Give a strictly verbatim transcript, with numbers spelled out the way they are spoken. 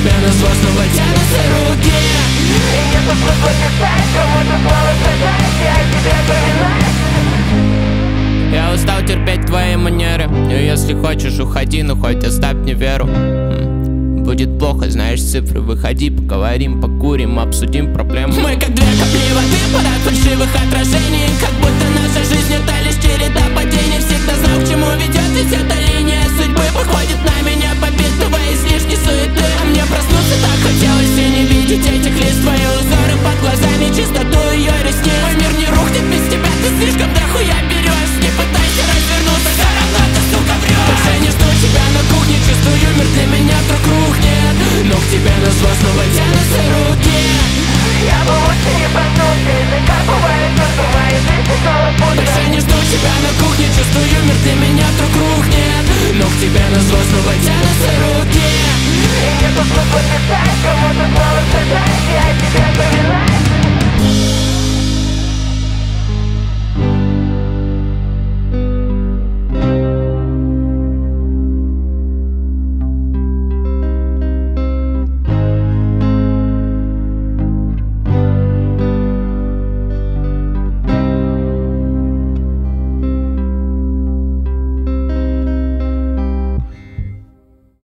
тебя, но зло снова тянутся руки. И нету смысла писать, кому-то снова сказать, я тебе поминаю. Я устал терпеть твои манеры, и если хочешь, уходи, но хоть оставь мне веру. Будет плохо, знаешь цифры, выходи, поговорим, покурим, обсудим проблему. Мы как две капли воды, под от фальшивых отражений, как будто наша